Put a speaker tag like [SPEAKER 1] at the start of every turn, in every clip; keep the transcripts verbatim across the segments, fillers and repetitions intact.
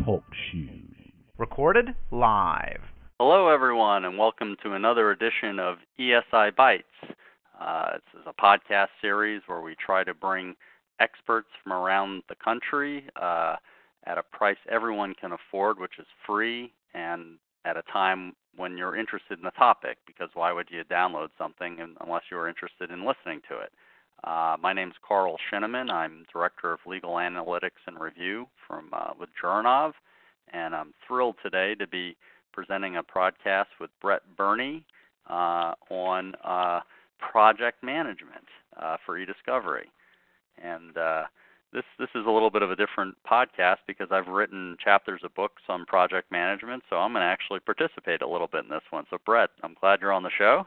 [SPEAKER 1] Talk Show. Recorded live.
[SPEAKER 2] Hello, everyone, and welcome to another edition of E S I Bytes. Uh, this is a podcast series where we try to bring experts from around the country uh, at a price everyone can afford, which is free, and at a time when you're interested in the topic, because why would you download something unless you're interested in listening to it? Uh, my name is Carl Shinneman. I'm Director of Legal Analytics and Review from uh, with Jurnov, and I'm thrilled today to be presenting a podcast with Brett Burney uh, on uh, project management uh, for eDiscovery. And uh, this this is a little bit of a different podcast because I've written chapters of books on project management, so I'm going to actually participate a little bit in this one. So, Brett, I'm glad you're on the show.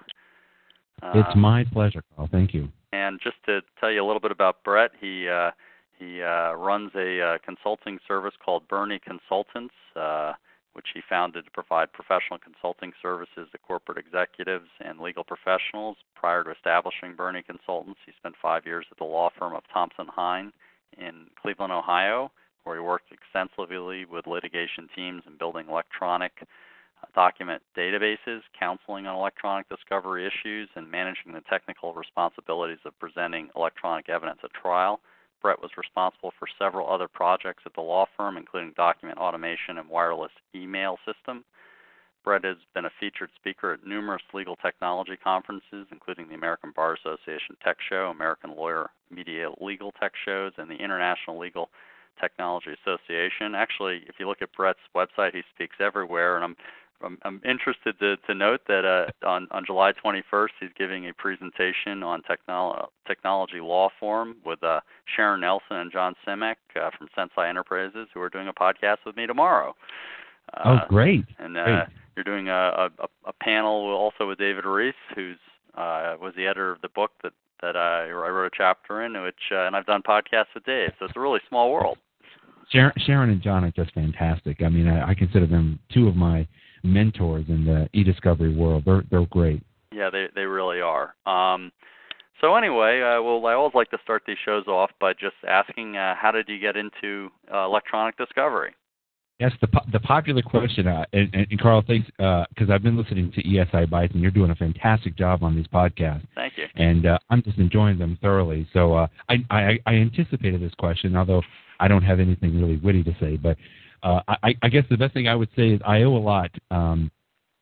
[SPEAKER 2] Uh,
[SPEAKER 3] it's my pleasure, Carl. Thank you.
[SPEAKER 2] And just to tell you a little bit about Brett, he uh, he uh, runs a uh, consulting service called Burney Consultants, uh, which he founded to provide professional consulting services to corporate executives and legal professionals. Prior to establishing Burney Consultants, he spent five years at the law firm of Thompson Hine in Cleveland, Ohio, where he worked extensively with litigation teams in building electronic uh, document databases, counseling on electronic discovery issues, and managing the technical responsibilities of presenting electronic evidence at trial. Brett was responsible for several other projects at the law firm, including document automation and wireless email system. Brett has been a featured speaker at numerous legal technology conferences, including the American Bar Association Tech Show, American Lawyer Media Legal Tech Shows, and the International Legal Technology Association. Actually, if you look at Brett's website, he speaks everywhere, and I'm I'm, I'm interested to, to note that uh, on, on July twenty-first, he's giving a presentation on technolo- technology law forum with uh, Sharon Nelson and John Simek uh, from Sensei Enterprises, who are doing a podcast with me tomorrow. Uh,
[SPEAKER 3] oh, great.
[SPEAKER 2] And uh,
[SPEAKER 3] great.
[SPEAKER 2] You're doing a, a, a panel also with David Reese, who's uh, was the editor of the book that, that I, I wrote a chapter in, which uh, and I've done podcasts with Dave, so it's a really small world.
[SPEAKER 3] Sharon, Sharon and John are just fantastic. I mean, I, I consider them two of my mentors in the eDiscovery world. They're they're great.
[SPEAKER 2] Yeah, they they really are. Um, so anyway, uh, well, I always like to start these shows off by just asking, uh, how did you get into uh, electronic discovery?
[SPEAKER 3] Yes, the the popular question, uh, and, and Carl, thanks, because uh, I've been listening to E S I Bytes, and you're doing a fantastic job on these podcasts.
[SPEAKER 2] Thank you.
[SPEAKER 3] And uh, I'm just enjoying them thoroughly. So uh, I, I I anticipated this question, although I don't have anything really witty to say, but. Uh, I, I guess the best thing I would say is I owe a lot um,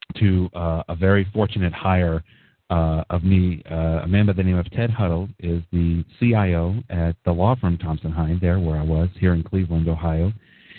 [SPEAKER 3] to uh, a very fortunate hire uh, of me. Uh, a man by the name of Ted Huddle is the C I O at the law firm Thompson Hine, there where I was, here in Cleveland, Ohio.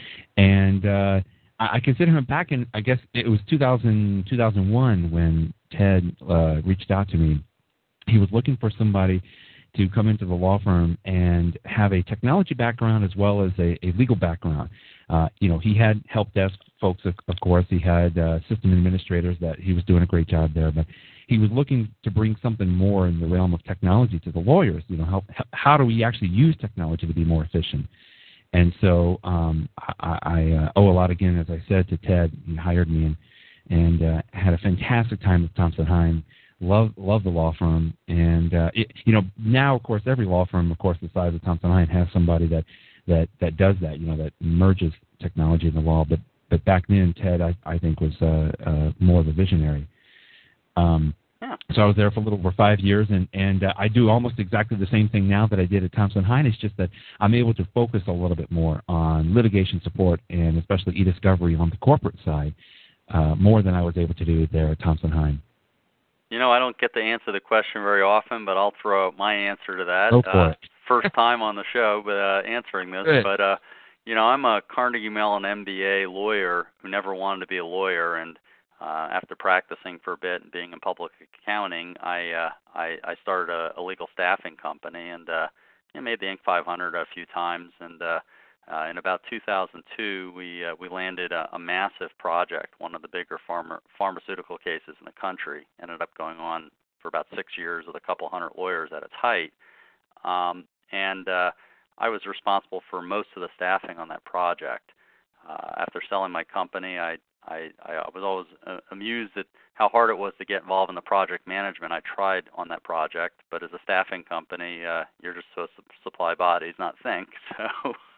[SPEAKER 3] And uh, I, I consider him back in, I guess it was two thousand, two thousand one when Ted uh, reached out to me. He was looking for somebody to come into the law firm and have a technology background as well as a, a legal background. Uh, you know, he had help desk folks, of, of course. He had uh, system administrators that he was doing a great job there. But he was looking to bring something more in the realm of technology to the lawyers. You know, how, how do we actually use technology to be more efficient? And so um, I, I uh, owe a lot, again, as I said, to Ted. He hired me and, and uh, had a fantastic time with Thompson Hine. Love love the law firm, and uh, it, you know now, of course, every law firm, of course, the size of Thompson Hine has somebody that, that, that does that, you know, that merges technology and the law. But but back then, Ted, I, I think, was uh, uh, more of a visionary. Um,
[SPEAKER 2] yeah.
[SPEAKER 3] So I was there for a little over five years, and and uh, I do almost exactly the same thing now that I did at Thompson Hine. It's just that I'm able to focus a little bit more on litigation support and especially eDiscovery on the corporate side uh, more than I was able to do there at Thompson Hine.
[SPEAKER 2] You know, I don't get to answer the question very often, but I'll throw out my answer to that.
[SPEAKER 3] Go for
[SPEAKER 2] uh,
[SPEAKER 3] it.
[SPEAKER 2] First time on the show, but uh, answering this.
[SPEAKER 3] Good.
[SPEAKER 2] But, uh, you know, I'm a Carnegie Mellon M B A lawyer who never wanted to be a lawyer, and uh, after practicing for a bit and being in public accounting, I uh, I, I started a, a legal staffing company and uh, you know, made the Inc five hundred a few times, and uh, Uh, in about two thousand two, we uh, we landed a, a massive project, one of the bigger pharma, pharmaceutical cases in the country. Ended up going on for about six years with a couple hundred lawyers at its height. Um, and uh, I was responsible for most of the staffing on that project. Uh, after selling my company, I, I, I was always uh, amused at how hard it was to get involved in the project management. I tried on that project, but as a staffing company, uh, you're just supposed to supply bodies, not think. So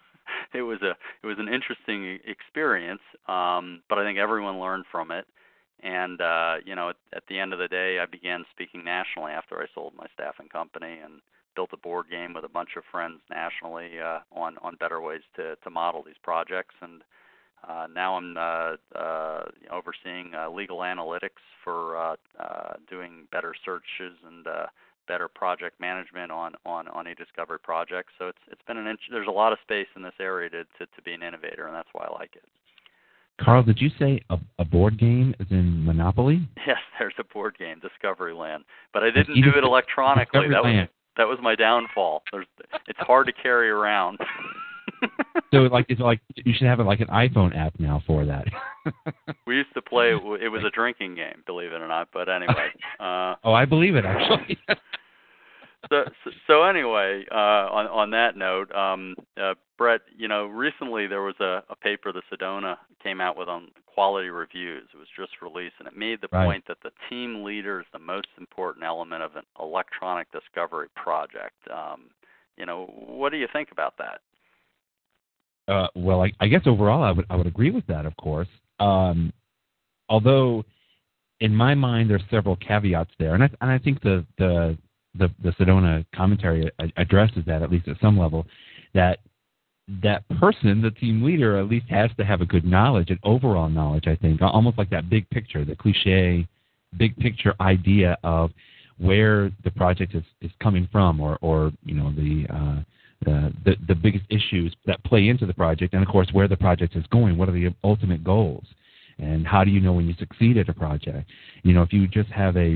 [SPEAKER 2] it was a it was an interesting experience, um, but I think everyone learned from it. And uh, you know, at, at the end of the day, I began speaking nationally after I sold my staffing company and built a board game with a bunch of friends nationally uh, on on better ways to to model these projects. And uh, now I'm uh, uh, overseeing uh, legal analytics for uh, uh, doing better searches and uh, better project management on, on, on e-discovery projects. So it's it's been an int- there's a lot of space in this area to, to, to be an innovator, and that's why I like it.
[SPEAKER 3] Carl, did you say a, a board game as in Monopoly?
[SPEAKER 2] Yes, there's a board game, Discovery Land, but I didn't do it electronically. That was that was my downfall. There's, it's hard to carry around.
[SPEAKER 3] So like it's like you should have like an iPhone app now for that.
[SPEAKER 2] We used to play. It was a drinking game, believe it or not. But anyway. Uh,
[SPEAKER 3] oh, I believe it actually.
[SPEAKER 2] so, so so anyway, uh, on on that note, um, uh, Brett, you know, recently there was a, a paper that Sedona came out with on quality reviews. It was just released, and it made the
[SPEAKER 3] right.
[SPEAKER 2] point that the team leader is the most important element of an electronic discovery project. Um, you know, what do you think about that?
[SPEAKER 3] Uh, well, I, I guess overall I would I would agree with that, of course. Um, although, in my mind, there's several caveats there, and I and I think the the the, the Sedona commentary addresses that at least at some level. That that person, the team leader, at least has to have a good knowledge, an overall knowledge. I think almost like that big picture, the cliche big picture idea of where the project is, is coming from, or or you know the uh, The, the the biggest issues that play into the project, and of course where the project is going. What are the ultimate goals, and how do you know when you succeed at a project? You know, if you just have a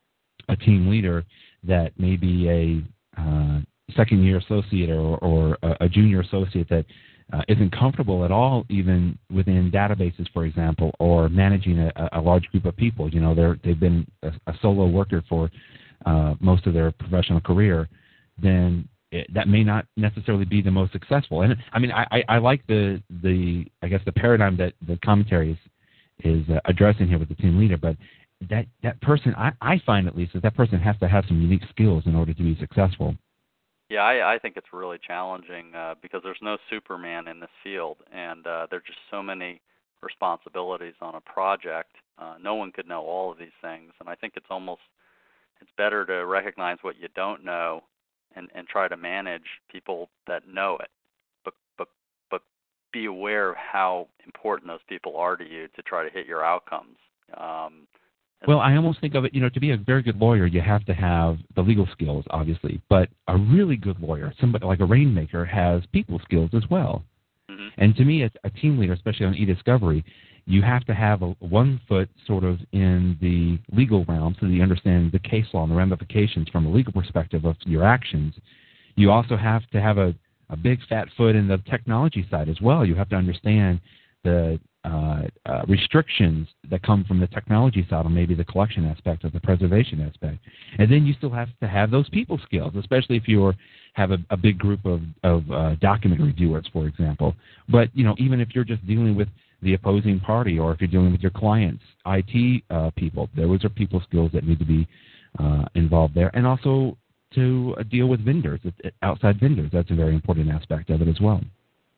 [SPEAKER 3] a team leader that may be a uh, second year associate or, or a, a junior associate that uh, isn't comfortable at all, even within databases, for example, or managing a, a large group of people. You know, they're they've been a, a solo worker for uh, most of their professional career, then It, that may not necessarily be the most successful. And I mean, I, I, I like the the I guess the paradigm that the commentary is is uh, addressing here with the team leader. But that that person, I, I find at least, that that person has to have some unique skills in order to be successful.
[SPEAKER 2] Yeah, I, I think it's really challenging uh, because there's no Superman in this field, and uh, there are just so many responsibilities on a project. Uh, no one could know all of these things, and I think it's almost it's better to recognize what you don't know. And, and try to manage people that know it, but but but be aware of how important those people are to you to try to hit your outcomes. Um,
[SPEAKER 3] well, I almost think of it, you know, to be a very good lawyer, you have to have the legal skills, obviously, but a really good lawyer, somebody like a rainmaker, has people skills as well. Mm-hmm. And to me, as a team leader, especially on e-discovery, you have to have a, one foot sort of in the legal realm so that you understand the case law and the ramifications from a legal perspective of your actions. You also have to have a, a big fat foot in the technology side as well. You have to understand the uh, uh, restrictions that come from the technology side, or maybe the collection aspect or the preservation aspect. And then you still have to have those people skills, especially if you have a, a big group of, of uh, document reviewers, for example. But, you know, even if you're just dealing with the opposing party, or if you're dealing with your clients, I T uh, people, those are people skills that need to be uh, involved there. And also to uh, deal with vendors, outside vendors. That's a very important aspect of it as well.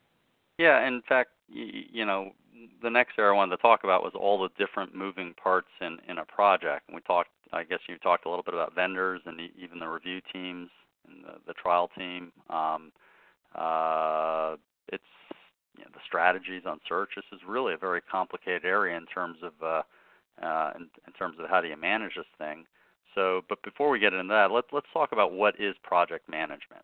[SPEAKER 2] Yeah, in fact, you, you know, the next area I wanted to talk about was all the different moving parts in, in a project. And we talked, I guess you talked a little bit about vendors and the, even the review teams and the, the trial team. Um, uh, it's You know, the strategies on search. This is really a very complicated area in terms of uh, uh, in, in terms of how do you manage this thing. So, but before we get into that, let's let's talk about what is project management.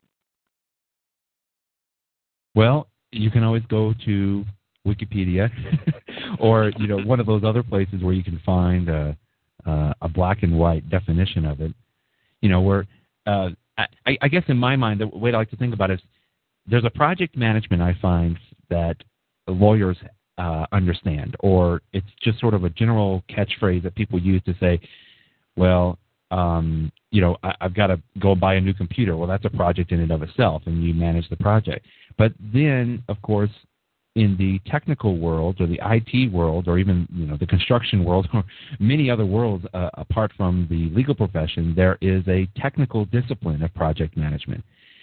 [SPEAKER 3] Well, you can always go to Wikipedia, or you know, one of those other places where you can find a, a, a black and white definition of it. You know, where uh, I, I guess in my mind, the way I like to think about it is, there's a project management I find that lawyers uh, understand, or it's just sort of a general catchphrase that people use to say, well, um, you know, I, I've got to go buy a new computer. Well, that's a project in and of itself, and you manage the project. But then, of course, in the technical world, or the I T world, or even you know the construction world, or many other worlds uh, apart from the legal profession, there is a technical discipline of project management.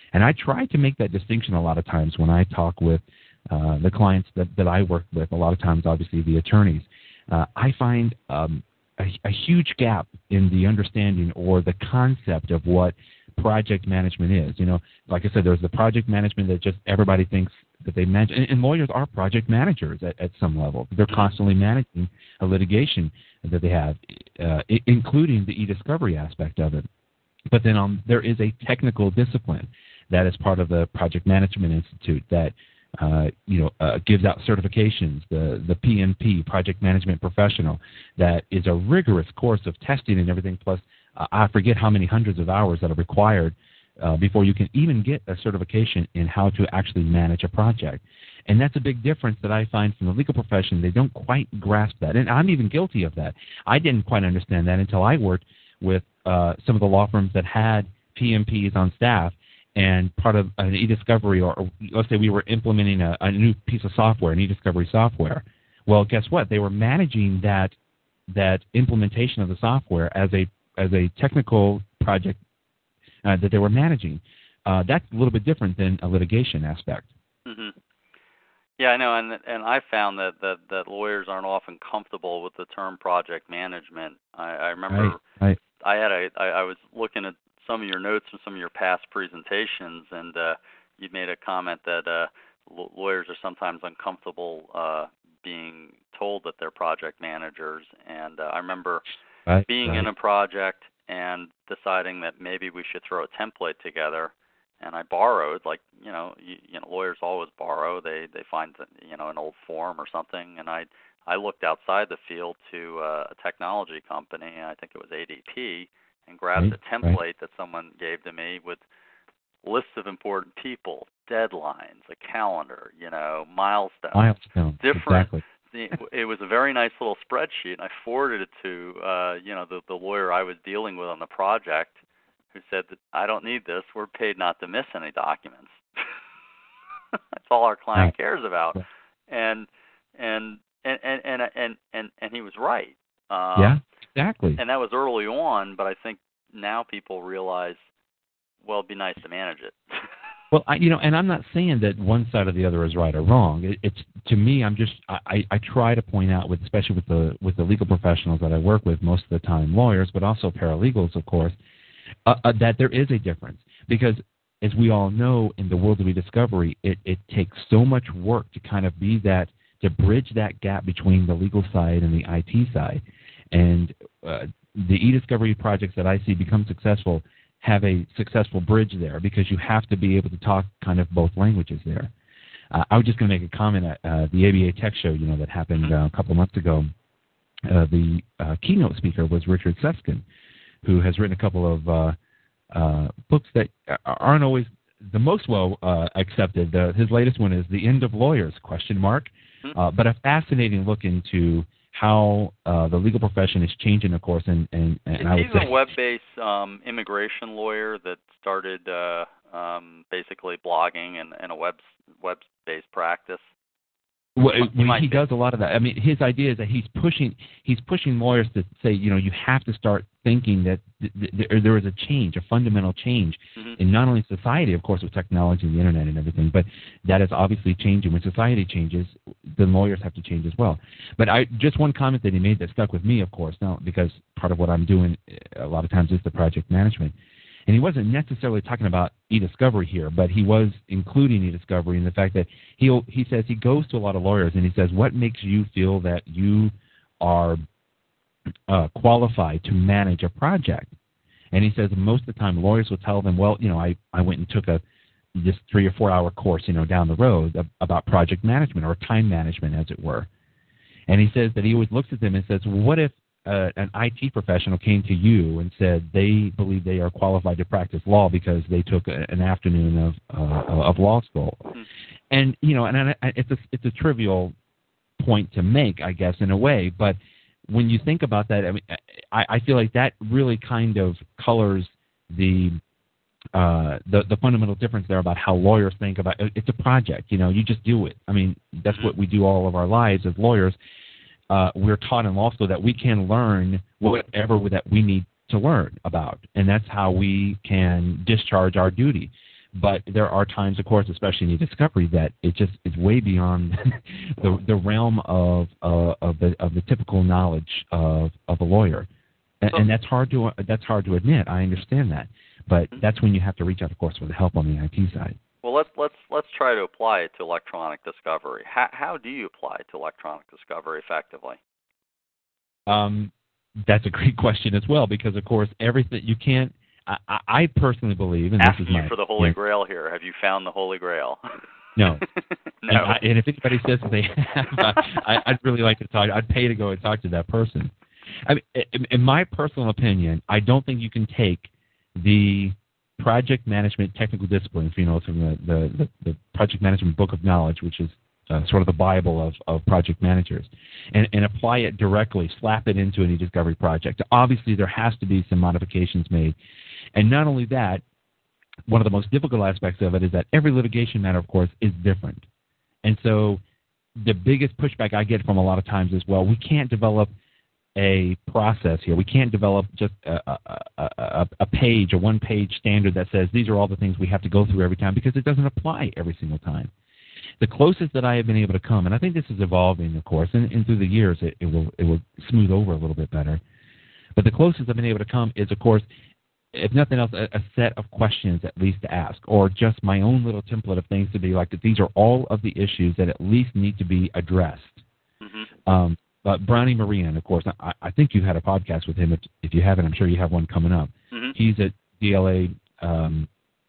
[SPEAKER 3] And I try to make that distinction a lot of times when I talk with uh, the clients that, that I work with, a lot of times, obviously, the attorneys. Uh, I find um, a, a huge gap in the understanding or the concept of what project management is. You know, like I said, there's the project management that just everybody thinks that they manage, and, and lawyers are project managers at, at some level. They're constantly managing a litigation that they have, uh, I- including the e-discovery aspect of it. But then um, there is a technical discipline that is part of the Project Management Institute that uh, you know uh, gives out certifications, the the P M P, Project Management Professional, that is a rigorous course of testing and everything. Plus, uh, I forget how many hundreds of hours that are required uh, before you can even get a certification in how to actually manage a project. And that's a big difference that I find from the legal profession. They don't quite grasp that, and I'm even guilty of that. I didn't quite understand that until I worked with uh, some of the law firms that had P M Ps on staff, and part of an e-discovery, or, or let's say we were implementing a, a new piece of software, an e-discovery software. Well, guess what? They were managing that that implementation of the software as a as a technical project uh, that they were managing. Uh, that's a little bit different than a litigation aspect.
[SPEAKER 2] Mm-hmm. Yeah, I know, and and I found that, that, that lawyers aren't often comfortable with the term project management. I, I remember
[SPEAKER 3] Right, right.
[SPEAKER 2] I had a I, I was looking at some of your notes from some of your past presentations, and uh, you made a comment that uh, l- lawyers are sometimes uncomfortable uh, being told that they're project managers. And uh, I remember
[SPEAKER 3] Right,
[SPEAKER 2] being
[SPEAKER 3] right.
[SPEAKER 2] in a project and deciding that maybe we should throw a template together. And I borrowed, like, you know, you, you know, lawyers always borrow. They they find, you know, an old form or something. And I I looked outside the field to uh, a technology company, I think it was A D P, and grabbed
[SPEAKER 3] Right,
[SPEAKER 2] a template
[SPEAKER 3] right.
[SPEAKER 2] that someone gave to me with lists of important people, deadlines, a calendar, you know, milestones,
[SPEAKER 3] Milestones,
[SPEAKER 2] different.
[SPEAKER 3] exactly.
[SPEAKER 2] It was a very nice little spreadsheet, and I forwarded it to, uh, you know, the, the lawyer I was dealing with on the project, who said that I don't need this. We're paid not to miss any documents. That's all our client
[SPEAKER 3] Yeah.
[SPEAKER 2] cares about.
[SPEAKER 3] Yeah.
[SPEAKER 2] And and and and and and and, and he was right. Um,
[SPEAKER 3] Yeah, exactly.
[SPEAKER 2] And that was early on, but I think now people realize, well, it'd be nice to manage it.
[SPEAKER 3] Well, I, you know, and I'm not saying that one side or the other is right or wrong. It, it's to me, I'm just I, I try to point out, with especially with the with the legal professionals that I work with most of the time, lawyers, but also paralegals, of course, uh, uh, that there is a difference. Because as we all know, in the world of e-discovery, it, it takes so much work to kind of be that, to bridge that gap between the legal side and the I T side. And uh, the e-discovery projects that I see become successful have a successful bridge there, because you have to be able to talk kind of both languages there. Uh, I was just going to make a comment at uh, the A B A Tech Show, you know, that happened uh, a couple of months ago. Uh, the uh, keynote speaker was Richard Sefkin, who has written a couple of uh, uh, books that aren't always the most well uh, accepted. Uh, his latest one is The End of Lawyers, question mark, uh, but a fascinating look into how uh, the legal profession is changing, of course, and, and, and I would
[SPEAKER 2] He's
[SPEAKER 3] say...
[SPEAKER 2] a web-based um, immigration lawyer that started uh, um, basically blogging and, and a web web-based practice.
[SPEAKER 3] Well,
[SPEAKER 2] You
[SPEAKER 3] he
[SPEAKER 2] might
[SPEAKER 3] does a lot of that. I mean, his idea is that he's pushing he's pushing lawyers to say, you know, you have to start thinking that th- th- there is a change, a fundamental change
[SPEAKER 2] Mm-hmm.
[SPEAKER 3] in not only society, of course, with technology and the internet and everything, but that is obviously changing. When society changes, then lawyers have to change as well. But I just one comment that he made that stuck with me, of course, now because part of what I'm doing a lot of times is the project management. And he wasn't necessarily talking about e-discovery here, but he was including e-discovery in the fact that he he says he goes to a lot of lawyers and he says, what makes you feel that you are uh, qualified to manage a project? And he says most of the time lawyers will tell them, well, you know, I, I went and took a this three or four hour course, you know, down the road about project management or time management, as it were. And he says that he always looks at them and says, well, what if Uh, an I T professional came to you and said they believe they are qualified to practice law because they took a, an afternoon of uh, of law school, mm. and you know, and I, it's a it's a trivial point to make, I guess, in a way. But when you think about that, I mean, I, I feel like that really kind of colors the uh, the the fundamental difference there about how lawyers think about it. It's a project, you know, you just do it. I mean, that's mm-hmm. what we do all of our lives as lawyers. Uh, we're taught in law school that we can learn whatever that we need to learn about, and that's how we can discharge our duty. But there are times, of course, especially in e-discovery, that it just is way beyond the the realm of uh, of the of the typical knowledge of of a lawyer, and, and that's hard to that's hard to admit. I understand that, but that's when you have to reach out, of course, for the help on the I T side.
[SPEAKER 2] Well, let's let's let's try to apply it to electronic discovery. How how do you apply it to electronic discovery effectively?
[SPEAKER 3] Um, that's a great question as well, because of course everything you can't. I, I personally believe, and
[SPEAKER 2] Asking
[SPEAKER 3] this is my,
[SPEAKER 2] you for the Holy
[SPEAKER 3] yeah.
[SPEAKER 2] Grail here. Have you found the Holy Grail?
[SPEAKER 3] No.
[SPEAKER 2] no.
[SPEAKER 3] And, I, and if anybody says that they have, I, I'd really like to talk. I'd pay to go and talk to that person. I mean, in, in my personal opinion, I don't think you can take the project management technical disciplines, you know, from the, the, the, the project management book of knowledge, which is uh, sort of the Bible of, of project managers, and, and apply it directly, slap it into an e-discovery project. Obviously, there has to be some modifications made. And not only that, one of the most difficult aspects of it is that every litigation matter, of course, is different. And so the biggest pushback I get from a lot of times is, well, we can't develop a process here. We can't develop just a, a, a, a page, a one-page standard that says these are all the things we have to go through every time, because it doesn't apply every single time. The closest that I have been able to come, and I think this is evolving, of course, and, and through the years it, it will it will smooth over a little bit better. But the closest I've been able to come is, of course, if nothing else, a, a set of questions at least to ask, or just my own little template of things to be like that. These are all of the issues that at least need to be addressed. Mm-hmm. Um, but Brownie Moran, of course, I, I think you had a podcast with him. If, if you haven't, I'm sure you have one coming up. Mm-hmm. He's at D L A. Um,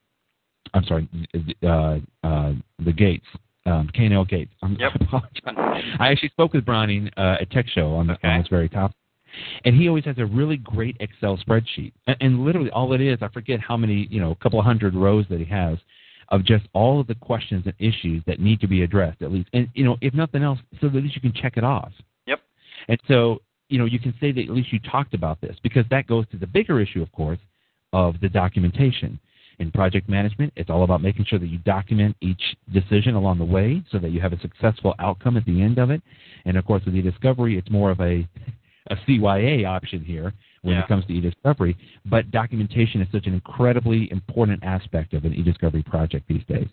[SPEAKER 3] I'm sorry, uh, uh, the Gates, um, K and L Gates. I'm,
[SPEAKER 2] yep.
[SPEAKER 3] I apologize. I actually spoke with Brownie uh, at Tech Show on, the,
[SPEAKER 2] okay.
[SPEAKER 3] on this very topic. And he always has a really great Excel spreadsheet. And, and literally all it is, I forget how many, you know, a couple of hundred rows that he has of just all of the questions and issues that need to be addressed at least. And, you know, if nothing else, so that at least you can check it off.
[SPEAKER 2] Yep.
[SPEAKER 3] And so, you know, you can say that at least you talked about this, because that goes to the bigger issue, of course, of the documentation. In project management, it's all about making sure that you document each decision along the way so that you have a successful outcome at the end of it. And, of course, with e-discovery, it's more of a a C Y A option here when
[SPEAKER 2] yeah.
[SPEAKER 3] it comes to e-discovery, but documentation is such an incredibly important aspect of an e-discovery project these days.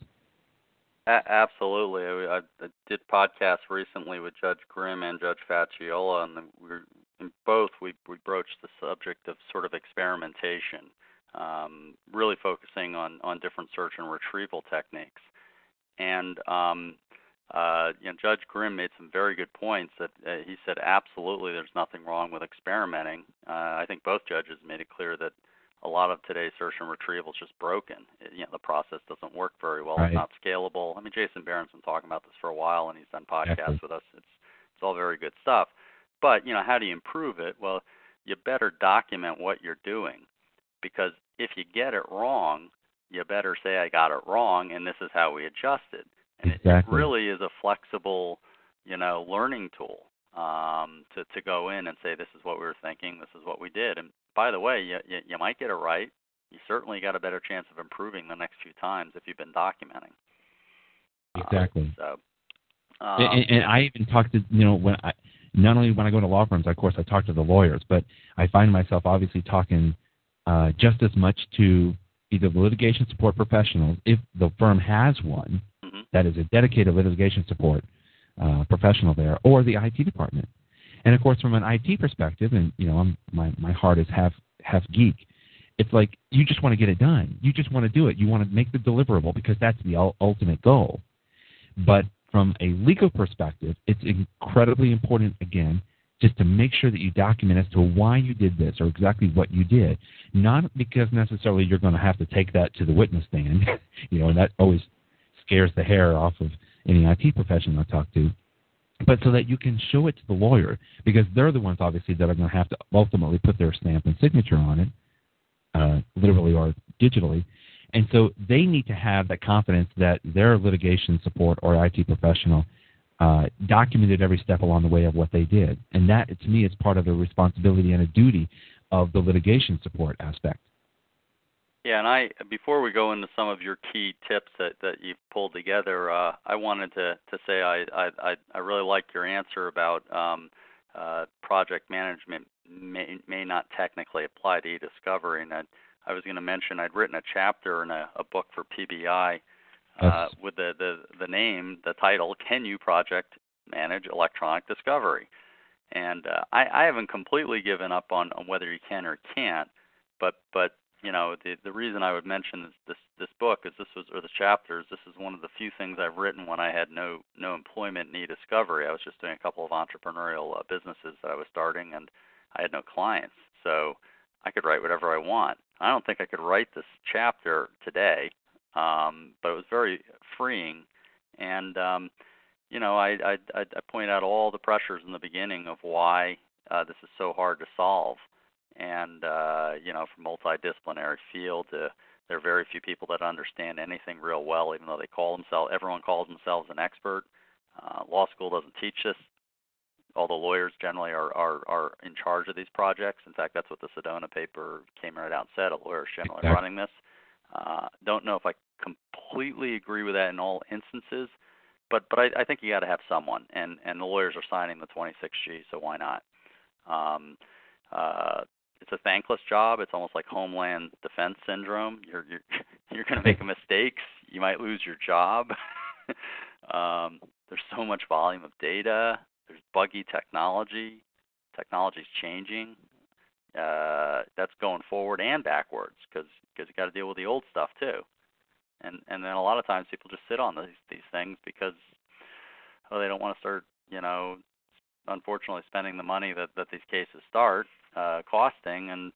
[SPEAKER 2] A- absolutely. I, I did podcasts recently with Judge Grimm and Judge Facciola, and we were, in both we, we broached the subject of sort of experimentation, um, really focusing on, on different search and retrieval techniques. And um, Uh, you know, Judge Grimm made some very good points. That uh, he said, absolutely, there's nothing wrong with experimenting. Uh, I think both judges made it clear that a lot of today's search and retrieval is just broken. It, you know, the process doesn't work very well.
[SPEAKER 3] Right.
[SPEAKER 2] It's not scalable. I mean, Jason Barron's been talking about this for a while, and he's done podcasts
[SPEAKER 3] exactly.
[SPEAKER 2] with us. It's it's all very good stuff. But you know, how do you improve it? Well, you better document what you're doing, because if you get it wrong, you better say I got it wrong, and this is how we adjusted. And
[SPEAKER 3] exactly.
[SPEAKER 2] it, it really is a flexible, you know, learning tool um, to, to go in and say, this is what we were thinking, this is what we did. And by the way, you, you, you might get it right. You certainly got a better chance of improving the next few times if you've been documenting.
[SPEAKER 3] Exactly.
[SPEAKER 2] Uh, so, um,
[SPEAKER 3] and, and I even talk to, you know, when I, not only when I go to law firms, of course, I talk to the lawyers, but I find myself obviously talking uh, just as much to either the litigation support professionals, if the firm has one, mm-hmm. that is a dedicated litigation support uh, professional there, or the I T department. And of course, from an I T perspective, and you know, I'm, my my heart is half half geek. It's like you just want to get it done. You just want to do it. You want to make the deliverable because that's the ul- ultimate goal. But from a legal perspective, it's incredibly important, again, just to make sure that you document as to why you did this or exactly what you did. Not because necessarily you're going to have to take that to the witness stand, you know, and that always scares the hair off of any I T professional I talk to, but so that you can show it to the lawyer, because they're the ones, obviously, that are going to have to ultimately put their stamp and signature on it, uh, literally or digitally. And so they need to have that confidence that their litigation support or I T professional uh, documented every step along the way of what they did. And that, to me, is part of the responsibility and a duty of the litigation support aspect.
[SPEAKER 2] Yeah, and I before we go into some of your key tips that, that you've pulled together, uh, I wanted to, to say I, I, I really like your answer about um, uh, project management may, may not technically apply to e-discovery, and I, I was going to mention I'd written a chapter in a, a book for P B I uh, with the, the, the name, the title, Can You Project Manage Electronic Discovery? And uh, I, I haven't completely given up on, on whether you can or can't, but but you know the the reason I would mention this this, this book is this was or the chapters. This is one of the few things I've written when I had no no employment in e-discovery. I was just doing a couple of entrepreneurial uh, businesses that I was starting, and I had no clients, so I could write whatever I want. I don't think I could write this chapter today, um, but it was very freeing, and um, you know I, I I I point out all the pressures in the beginning of why uh, this is so hard to solve. And, uh, you know, from multidisciplinary field, uh, there are very few people that understand anything real well, even though they call themselves, everyone calls themselves an expert. Uh, law school doesn't teach this, although lawyers generally are, are, are in charge of these projects. In fact, that's what the Sedona paper came right out and said, a lawyer is generally
[SPEAKER 3] exactly.
[SPEAKER 2] running this. Uh, don't know if I completely agree with that in all instances, but, but I, I think you got to have someone, and, and the lawyers are signing the twenty-six G, so why not? Um, uh, It's a thankless job. It's almost like Homeland Defense syndrome. You're you're you're going to make mistakes. You might lose your job. um, there's so much volume of data. There's buggy technology. Technology's changing. Uh, that's going forward and backwards because because you got to deal with the old stuff too. And and then a lot of times people just sit on these these things because oh they don't want to start you know unfortunately spending the money that that these cases start. Uh, costing and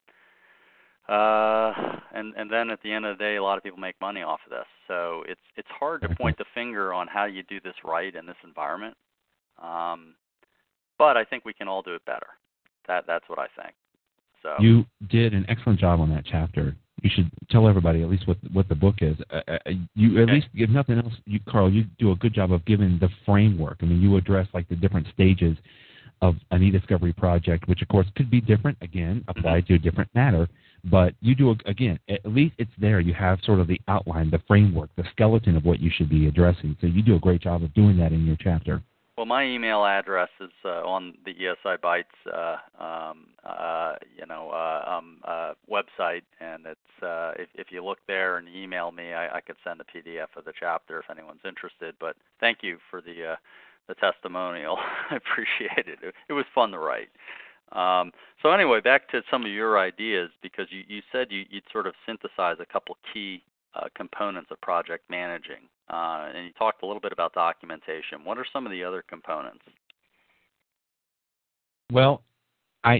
[SPEAKER 2] uh, and and then at the end of the day, a lot of people make money off of this. So it's it's hard to point the finger on how you do this right in this environment. Um, but I think we can all do it better. That that's what I think. So
[SPEAKER 3] you did an excellent job on that chapter. You should tell everybody at least what what the book is. Uh, you at
[SPEAKER 2] okay.
[SPEAKER 3] least, if nothing else, you Carl, you do a good job of giving the framework. I mean, you address like the different stages of an e-discovery project, which of course could be different, again, applied to a different matter, but you do, again, at least it's there. You have sort of the outline, the framework, the skeleton of what you should be addressing. So you do a great job of doing that in your chapter.
[SPEAKER 2] Well, my email address is uh, on the E S I Bytes, uh, um, uh, you know, uh, um, uh, website, and it's uh, if, if you look there and email me, I, I could send a P D F of the chapter if anyone's interested. But thank you for the uh, the testimonial. I appreciate it. it. It was fun to write. Um, so anyway, back to some of your ideas, because you, you said you, you'd sort of synthesize a couple key uh, components of project managing, uh, and you talked a little bit about documentation. What are some of the other components?
[SPEAKER 3] Well, I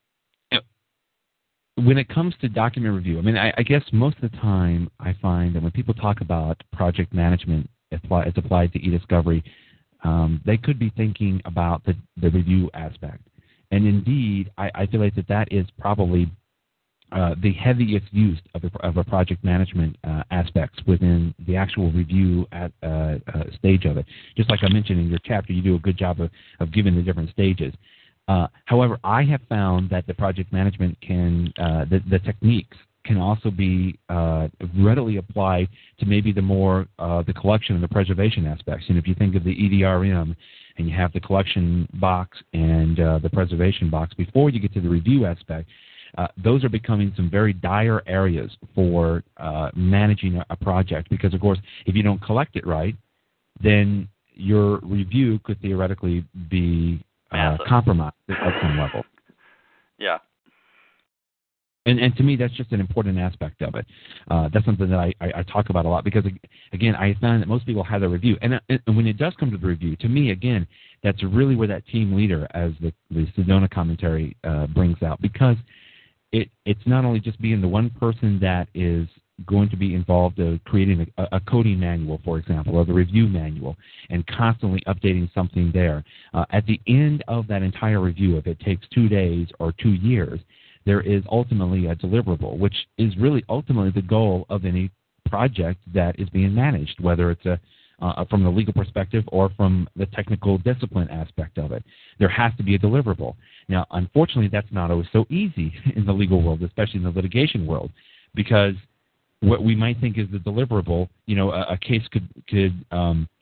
[SPEAKER 3] when it comes to document review, I mean, I, I guess most of the time I find that when people talk about project management as applied to e-discovery, Um, they could be thinking about the, the review aspect. And indeed, I, I feel like that that is probably uh, the heaviest use of a, of a project management uh, aspects within the actual review at, uh, uh, stage of it. Just like I mentioned in your chapter, you do a good job of, of giving the different stages. Uh, however, I have found that the project management can, uh, the, the techniques can also be uh, readily applied to maybe the more uh, the collection and the preservation aspects. And if you think of the E D R M and you have the collection box and uh, the preservation box, before you get to the review aspect, uh, those are becoming some very dire areas for uh, managing a, a project. Because, of course, if you don't collect it right, then your review could theoretically be uh, compromised at some level.
[SPEAKER 2] Yeah.
[SPEAKER 3] And, and to me, that's just an important aspect of it. Uh, that's something that I, I, I talk about a lot because, again, I found that most people have their review. And, and when it does come to the review, to me, again, that's really where that team leader, as the, the Sedona commentary uh, brings out, because it, it's not only just being the one person that is going to be involved in creating a, a coding manual, for example, or the review manual, and constantly updating something there. Uh, at the end of that entire review, if it takes two days or two years, there is ultimately a deliverable, which is really ultimately the goal of any project that is being managed, whether it's a, uh, from the legal perspective or from the technical discipline aspect of it. There has to be a deliverable. Now, unfortunately, that's not always so easy in the legal world, especially in the litigation world, because what we might think is the deliverable, you know, a, a case could, could um,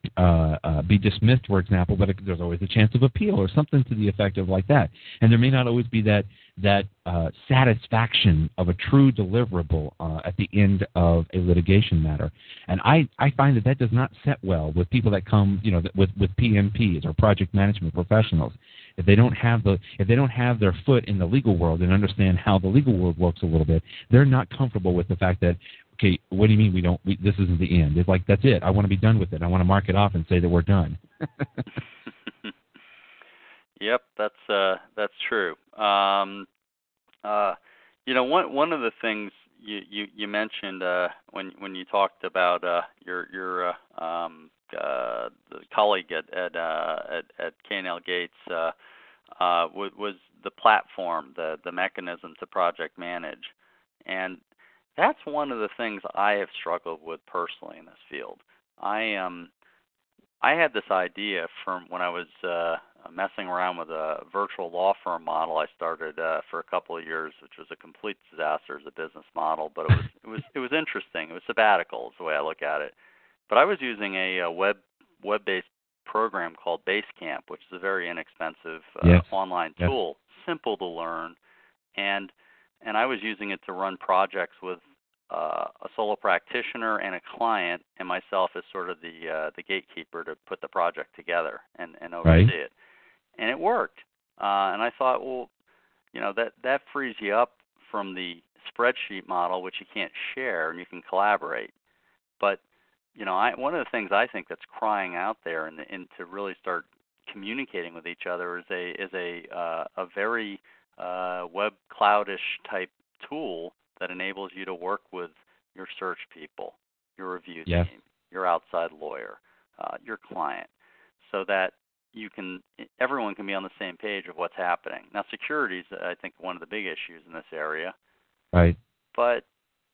[SPEAKER 3] uh, uh, be dismissed, for example, but it, there's always a chance of appeal or something to the effect of like that. And there may not always be that that uh, satisfaction of a true deliverable uh, at the end of a litigation matter. And I, I find that that does not set well with people that come, you know, with with P M Ps or project management professionals. If they don't have the if they don't have their foot in the legal world and understand how the legal world works a little bit, they're not comfortable with the fact that, okay, what do you mean we don't? We, this isn't the end. It's like, that's it. I want to be done with it. I want to mark it off and say that we're done.
[SPEAKER 2] Yep, that's uh, that's true. Um, uh, you know, one one of the things you you, you mentioned uh, when when you talked about uh, your your uh, um, uh, the colleague at at, uh, at at K and L Gates uh, uh, was, was the platform, the the mechanism to project manage, and that's one of the things I have struggled with personally in this field. I um I had this idea from when I was uh, messing around with a virtual law firm model I started uh, for a couple of years, which was a complete disaster as a business model, but it was it was it was interesting. It was sabbatical is the way I look at it. But I was using a, a web web-based program called Basecamp, which is a very inexpensive uh,
[SPEAKER 3] yes.
[SPEAKER 2] online
[SPEAKER 3] yes.
[SPEAKER 2] tool, simple to learn, and and I was using it to run projects with uh, a solo practitioner and a client, and myself as sort of the uh, the gatekeeper to put the project together and, and oversee
[SPEAKER 3] right.
[SPEAKER 2] it. And it worked. Uh, and I thought, well, you know, that, that frees you up from the spreadsheet model, which you can't share and you can collaborate. But, you know, I, one of the things I think that's crying out there and, and to really start communicating with each other is a is a uh, a very uh, web cloudish type tool that enables you to work with your search people, your review
[SPEAKER 3] yes.
[SPEAKER 2] team, your outside lawyer, uh, your client, so that you can everyone can be on the same page of what's happening. Now, security is, I think, one of the big issues in this area.
[SPEAKER 3] Right.
[SPEAKER 2] But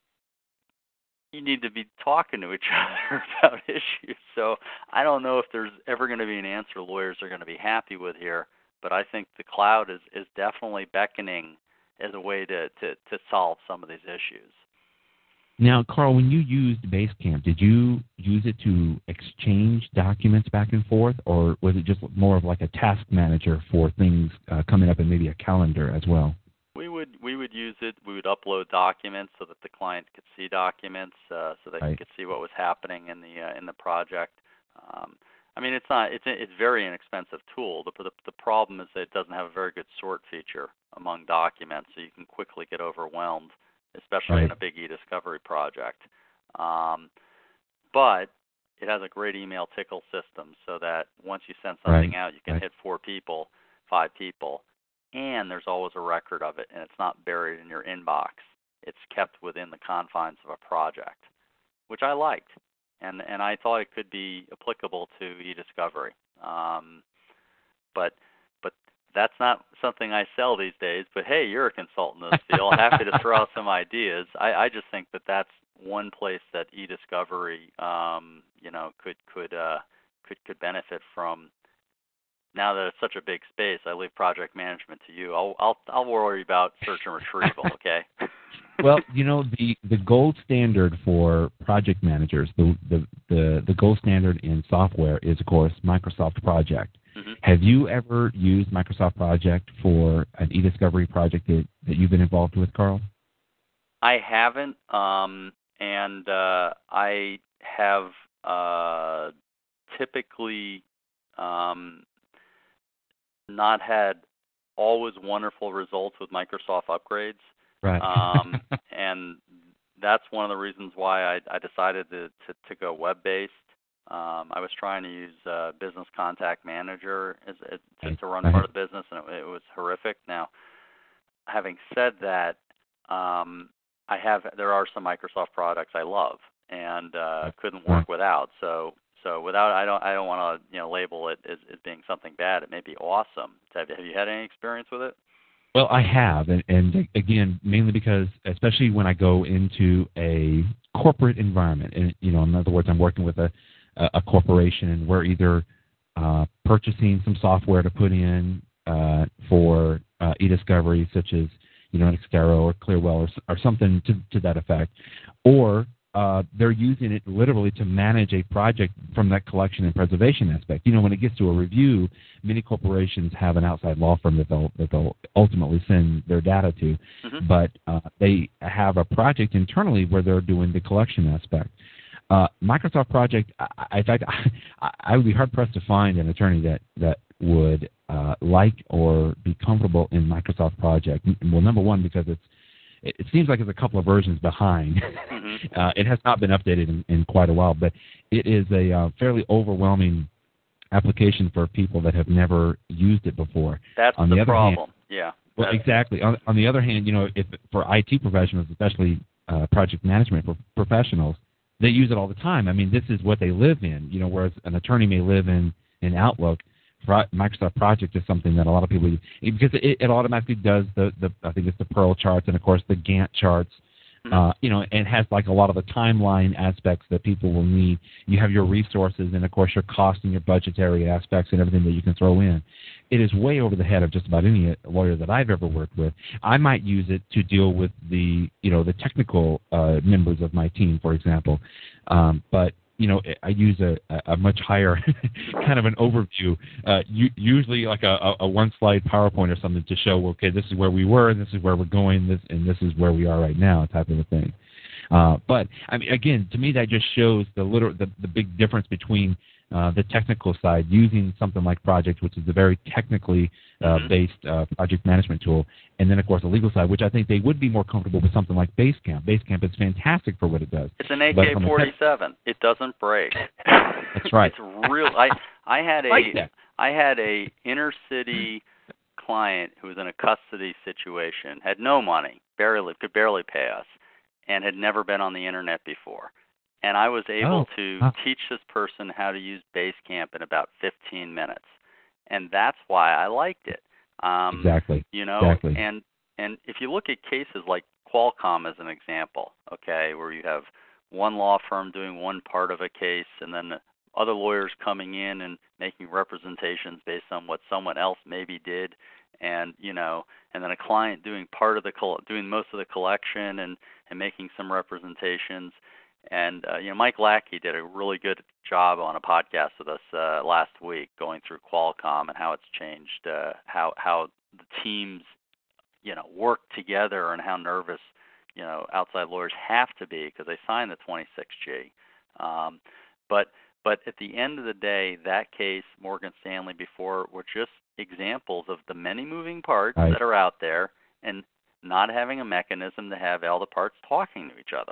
[SPEAKER 2] you need to be talking to each other about issues. So I don't know if there's ever going to be an answer lawyers are going to be happy with here, but I think the cloud is, is definitely beckoning as a way to, to, to solve some of these issues.
[SPEAKER 3] Now, Carl, when you used Basecamp, did you use it to exchange documents back and forth, or was it just more of like a task manager for things uh, coming up and maybe a calendar as well?
[SPEAKER 2] We would we would use it. We would upload documents so that the client could see documents, uh, so that
[SPEAKER 3] right.
[SPEAKER 2] he could see what was happening in the uh, in the project. Um, I mean, it's not it's it's a very inexpensive tool. The, the the problem is that it doesn't have a very good sort feature among documents, so you can quickly get overwhelmed, especially
[SPEAKER 3] right.
[SPEAKER 2] in a big e-discovery project. Um, but it has a great email tickle system, so that once you send something
[SPEAKER 3] right.
[SPEAKER 2] out, you can
[SPEAKER 3] right.
[SPEAKER 2] hit four people, five people. And there's always a record of it, and it's not buried in your inbox. It's kept within the confines of a project, which I liked, and and I thought it could be applicable to e-discovery. Um, but but that's not something I sell these days. But hey, you're a consultant in this field. Happy to throw out some ideas. I, I just think that that's one place that e-discovery, um, you know, could could uh, could could benefit from. Now that it's such a big space, I leave project management to you. I'll I'll I'll worry about search and retrieval. Okay.
[SPEAKER 3] Well, you know, the, the gold standard for project managers, the, the the the gold standard in software is, of course, Microsoft Project. Mm-hmm. Have you ever used Microsoft Project for an e-discovery project that, that you've been involved with, Carl?
[SPEAKER 2] I haven't, um, and uh, I have uh, typically. Um, not had always wonderful results with Microsoft upgrades.
[SPEAKER 3] Right.
[SPEAKER 2] um, and that's one of the reasons why I, I decided to, to, to go web-based. Um, I was trying to use uh, Business Contact Manager as, as, to, to run part of the business, and it, it was horrific. Now, having said that, um, I have there are some Microsoft products I love and uh, couldn't work without. So So without, I don't, I don't want to, you know, label it as, as being something bad. It may be awesome. Have, have you had any experience with it?
[SPEAKER 3] Well, I have, and, and again, mainly because, especially when I go into a corporate environment, and you know, in other words, I'm working with a, a corporation, and we're either uh, purchasing some software to put in uh, for uh, e-discovery, such as you know, Nextero or Clearwell or, or something to, to that effect, or uh, they're using it literally to manage a project from that collection and preservation aspect. You know, when it gets to a review, many corporations have an outside law firm that they'll, that they'll ultimately send their data to,
[SPEAKER 2] Mm-hmm.
[SPEAKER 3] but uh, they have a project internally where they're doing the collection aspect. Uh, Microsoft Project, I, in fact, I, I would be hard-pressed to find an attorney that, that would uh, like or be comfortable in Microsoft Project. Well, number one, because it's it seems like it's a couple of versions behind.
[SPEAKER 2] Mm-hmm.
[SPEAKER 3] uh, it has not been updated in, in quite a while, but it is a uh, fairly overwhelming application for people that have never used it before.
[SPEAKER 2] That's
[SPEAKER 3] on
[SPEAKER 2] the,
[SPEAKER 3] the other
[SPEAKER 2] problem.
[SPEAKER 3] Hand,
[SPEAKER 2] yeah.
[SPEAKER 3] Well,
[SPEAKER 2] That's...
[SPEAKER 3] exactly. On, on the other hand, you know, if for I T professionals, especially uh, project management pro- professionals, they use it all the time. I mean, this is what they live in. You know, whereas an attorney may live in in Outlook. Microsoft Project is something that a lot of people use because it, it automatically does the, the I think it's the Pearl charts and of course the Gantt charts, mm-hmm. uh, you know, and has like a lot of the timeline aspects that people will need. You have your resources and of course your cost and your budgetary aspects and everything that you can throw in. It is way over the head of just about any lawyer that I've ever worked with. I might use it to deal with the you know the technical uh, members of my team, for example, um, but. You know, I use a, a much higher kind of an overview, uh, usually like a, a one-slide PowerPoint or something to show, okay, this is where we were, this is where we're going, this and this is where we are right now, type of a thing. Uh, but I mean, again, to me, that just shows the literal, the, the big difference between uh, the technical side using something like Project, which is a very technically uh, mm-hmm. based uh, project management tool, and then of course the legal side, which I think they would be more comfortable with something like Basecamp. Basecamp is fantastic for what it does.
[SPEAKER 2] It's an A K forty-seven. Te- it doesn't break.
[SPEAKER 3] That's right.
[SPEAKER 2] It's real. I I had a
[SPEAKER 3] like that.
[SPEAKER 2] I had a inner city client who was in a custody situation, had no money, barely could barely pay us, and had never been on the internet before. And I was able
[SPEAKER 3] oh.
[SPEAKER 2] to
[SPEAKER 3] huh.
[SPEAKER 2] teach this person how to use Basecamp in about fifteen minutes. And that's why I liked it. Um,
[SPEAKER 3] exactly.
[SPEAKER 2] You know,
[SPEAKER 3] exactly.
[SPEAKER 2] and and if you look at cases like Qualcomm as an example, okay, where you have one law firm doing one part of a case and then other lawyers coming in and making representations based on what someone else maybe did, and you know, and then a client doing part of the doing most of the collection and, and making some representations. And, uh, you know, Mike Lackey did a really good job on a podcast with us uh, last week going through Qualcomm and how it's changed, uh, how how the teams, you know, work together and how nervous, you know, outside lawyers have to be because they sign the twenty-six G. Um, but but at the end of the day, that case, Morgan Stanley before, were just examples of the many moving parts
[SPEAKER 3] right.
[SPEAKER 2] that are out there and not having a mechanism to have all the parts talking to each other.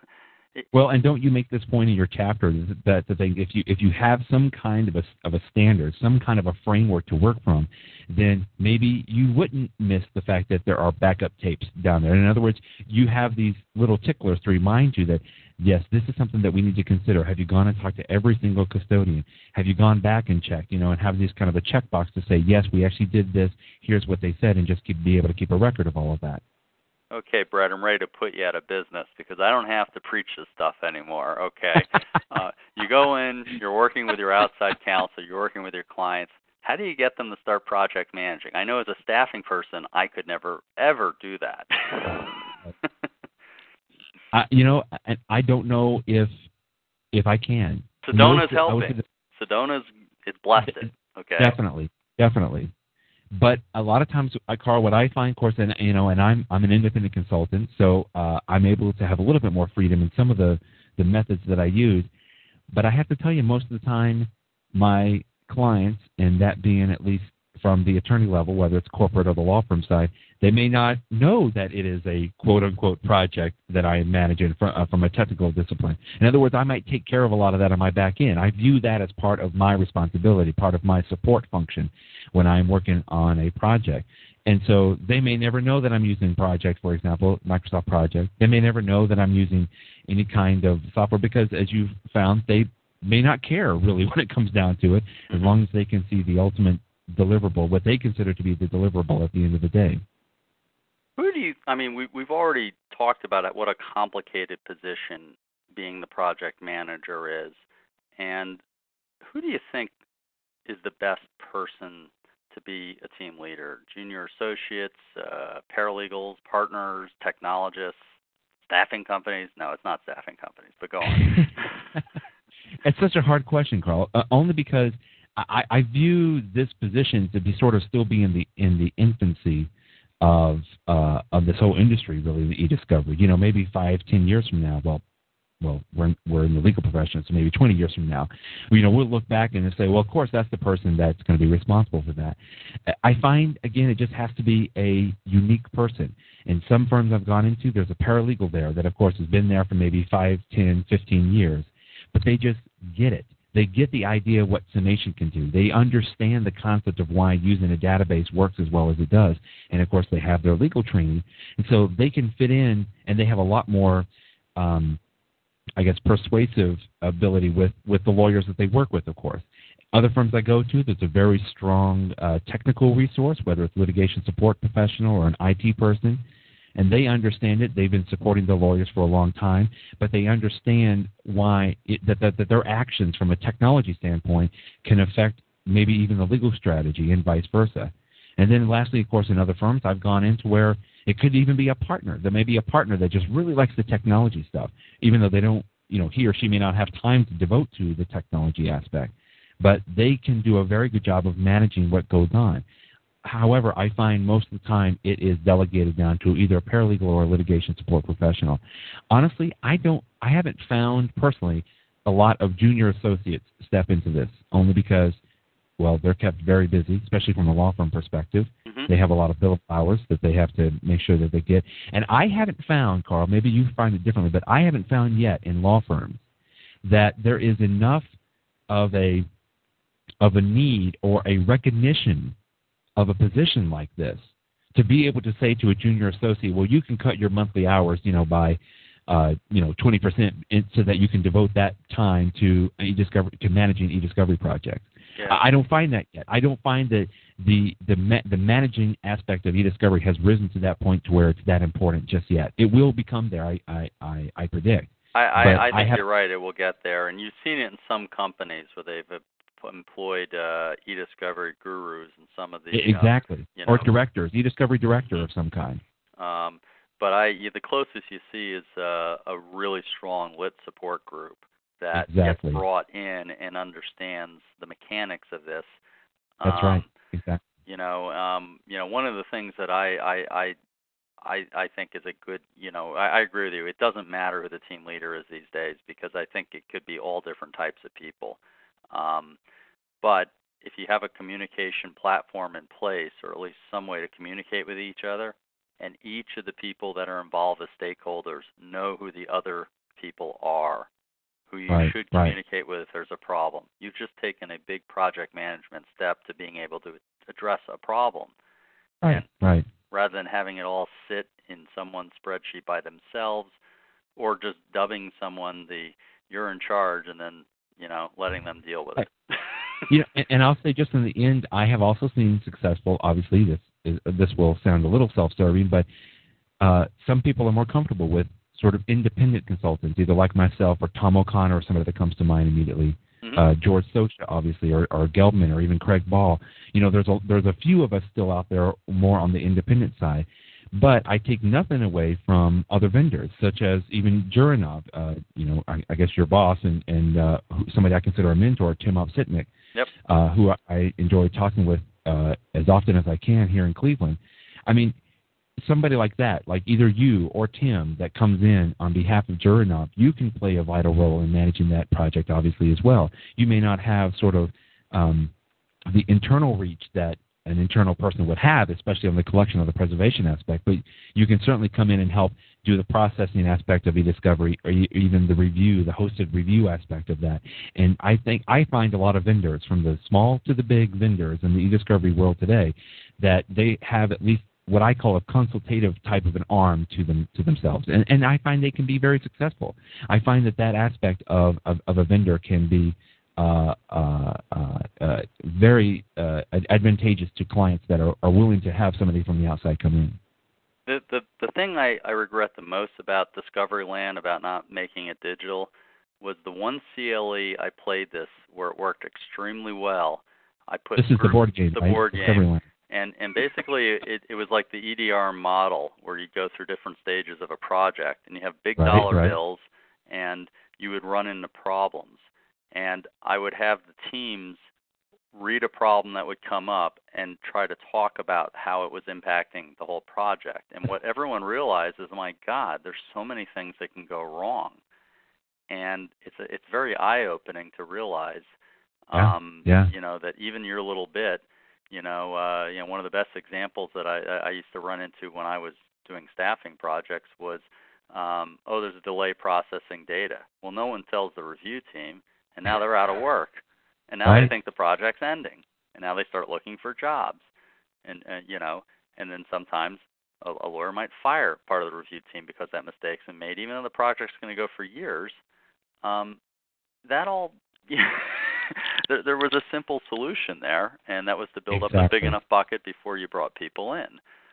[SPEAKER 3] Well, and don't you make this point in your chapter that the thing if you if you have some kind of a of a standard, some kind of a framework to work from, then maybe you wouldn't miss the fact that there are backup tapes down there. In other words, you have these little ticklers to remind you that yes, this is something that we need to consider. Have you gone and talked to every single custodian? Have you gone back and checked? You know, and have this kind of a checkbox to say yes, we actually did this. Here's what they said, and just keep, be able to keep a record of all of that.
[SPEAKER 2] Okay, Brett, I'm ready to put you out of business because I don't have to preach this stuff anymore, okay? uh, you go in, you're working with your outside counsel, you're working with your clients. How do you get them to start project managing? I know as a staffing person, I could never, ever do that.
[SPEAKER 3] uh, you know, I, I don't know if if I can.
[SPEAKER 2] Sedona's helping. Sedona's is blessed, okay?
[SPEAKER 3] Definitely, definitely. But a lot of times, Carl, what I find, of course, and you know, and I'm I'm an independent consultant, so uh, I'm able to have a little bit more freedom in some of the, the methods that I use. But I have to tell you, most of the time, my clients, and that being at least from the attorney level, whether it's corporate or the law firm side, they may not know that it is a quote-unquote project that I am managing from, uh, from a technical discipline. In other words, I might take care of a lot of that on my back end. I view that as part of my responsibility, part of my support function when I'm working on a project. And so they may never know that I'm using Project, for example, Microsoft Project. They may never know that I'm using any kind of software because, as you've found, they may not care really when it comes down to it, as long as they can see the ultimate deliverable, what they consider to be the deliverable at the end of the day.
[SPEAKER 2] Who do you, I mean, we, we've already talked about it, what a complicated position being the project manager is. And who do you think is the best person to be a team leader? Junior associates, uh, paralegals, partners, technologists? Staffing companies? No, it's not staffing companies, but go on.
[SPEAKER 3] It's such a hard question, Carl, uh, only because I, I view this position to be sort of still be in the in the infancy of uh, of this whole industry, really, the e-discovery. You know, maybe five, ten years from now, well, well, we're in, we're in the legal profession, so maybe twenty years from now, you know, we'll look back and say, well, of course, that's the person that's going to be responsible for that. I find, again, it just has to be a unique person. In some firms I've gone into, there's a paralegal there that, of course, has been there for maybe five, ten, fifteen years, but they just get it. They get the idea of what summation can do. They understand the concept of why using a database works as well as it does. And, of course, they have their legal training. And so they can fit in, and they have a lot more, um, I guess, persuasive ability with, with the lawyers that they work with, of course. Other firms I go to, there's a very strong uh, technical resource, whether it's litigation support professional or an I T person, and they understand it. They've been supporting the lawyers for a long time, but they understand why it, that, that, that their actions from a technology standpoint can affect maybe even the legal strategy and vice versa. And then lastly, of course, in other firms, I've gone into where it could even be a partner. There may be a partner that just really likes the technology stuff, even though they don't, you know, he or she may not have time to devote to the technology aspect. But they can do a very good job of managing what goes on. However, I find most of the time it is delegated down to either a paralegal or a litigation support professional. Honestly, I don't, I haven't found personally a lot of junior associates step into this, only because, well, they're kept very busy, especially from a law firm perspective. Mm-hmm. They have a lot of billable hours that they have to make sure that they get. And I haven't found, Carl, maybe you find it differently, but I haven't found yet in law firms that there is enough of a of a need or a recognition of a position like this to be able to say to a junior associate, well, you can cut your monthly hours, you know, by, uh, you know, twenty percent so that you can devote that time to e-discovery, to managing e-discovery projects. Yeah. I don't find that yet. I don't find that the the ma- the managing aspect of e-discovery has risen to that point to where it's that important just yet. It will become there, I I, I, I predict.
[SPEAKER 2] I, I, I think I have, you're right. It will get there, and you've seen it in some companies where they've employed uh, e-discovery gurus and some of the
[SPEAKER 3] exactly
[SPEAKER 2] uh, you know,
[SPEAKER 3] or directors, e-discovery director of some kind.
[SPEAKER 2] Um, but I you, the closest you see is uh, a really strong lit support group that
[SPEAKER 3] exactly.
[SPEAKER 2] gets brought in and understands the mechanics of this.
[SPEAKER 3] That's
[SPEAKER 2] um,
[SPEAKER 3] right. Exactly.
[SPEAKER 2] You know, um, you know, one of the things that I I, I I I think is a good, you know, I, I agree with you. It doesn't matter who the team leader is these days because I think it could be all different types of people. Um, but if you have a communication platform in place, or at least some way to communicate with each other, and each of the people that are involved as stakeholders know who the other people are, who you
[SPEAKER 3] right,
[SPEAKER 2] should
[SPEAKER 3] right.
[SPEAKER 2] communicate with if there's a problem, you've just taken a big project management step to being able to address a problem.
[SPEAKER 3] Right,
[SPEAKER 2] and
[SPEAKER 3] right.
[SPEAKER 2] Rather than having it all sit in someone's spreadsheet by themselves, or just dubbing someone the you're in charge and then, you know, letting them deal with it.
[SPEAKER 3] You know, and, and I'll say just in the end, I have also seen successful, obviously this is, this will sound a little self-serving, but uh, some people are more comfortable with sort of independent consultants, either like myself or Tom O'Connor or somebody that comes to mind immediately. Mm-hmm. Uh, George Socha, obviously, or, or Gelbman, or even Craig Ball. You know, there's a, there's a few of us still out there more on the independent side. But I take nothing away from other vendors, such as even Jurinov, uh, you know, I, I guess your boss and, and uh, somebody I consider a mentor, Tim Opsitnik,
[SPEAKER 2] yep.
[SPEAKER 3] uh, who I enjoy talking with uh, as often as I can here in Cleveland. I mean, somebody like that, like either you or Tim that comes in on behalf of Jurinov, you can play a vital role in managing that project, obviously, as well. You may not have sort of um, the internal reach that an internal person would have, especially on the collection or the preservation aspect, but you can certainly come in and help do the processing aspect of e-discovery, or even the review, the hosted review aspect of that. And I think I find a lot of vendors, from the small to the big vendors in the e-discovery world today, that they have at least what I call a consultative type of an arm to them to themselves, and and I find they can be very successful. I find that that aspect of of, of a vendor can be Uh, uh, uh, uh, very uh, advantageous to clients that are, are willing to have somebody from the outside come in.
[SPEAKER 2] The the, the thing I, I regret the most about Discoveryland, about not making it digital, was the one C L E I played this where it worked extremely well. I put
[SPEAKER 3] this is the board game,
[SPEAKER 2] the
[SPEAKER 3] right?
[SPEAKER 2] board game, And and basically, it, it was like the E D R model, where you go through different stages of a project, and you have big
[SPEAKER 3] Right,
[SPEAKER 2] dollar
[SPEAKER 3] right.
[SPEAKER 2] bills, and you would run into problems. And I would have the teams read a problem that would come up and try to talk about how it was impacting the whole project. And what everyone realized is, my God, there's so many things that can go wrong. And it's a, it's very eye-opening to realize,
[SPEAKER 3] Yeah,
[SPEAKER 2] um,
[SPEAKER 3] yeah.
[SPEAKER 2] you know, that even your little bit, you know, uh, you know, one of the best examples that I, I used to run into when I was doing staffing projects was, um, oh, there's a delay processing data. Well, no one tells the review team, and now they're out of work, and now
[SPEAKER 3] Right.
[SPEAKER 2] they think the project's ending, and now they start looking for jobs, and, and you know, and then sometimes a, a lawyer might fire part of the review team because that mistake's been made, even though the project's going to go for years. Um, that all. Yeah. There, there was a simple solution there, and that was to build
[SPEAKER 3] Exactly.
[SPEAKER 2] up a big enough bucket before you brought people in.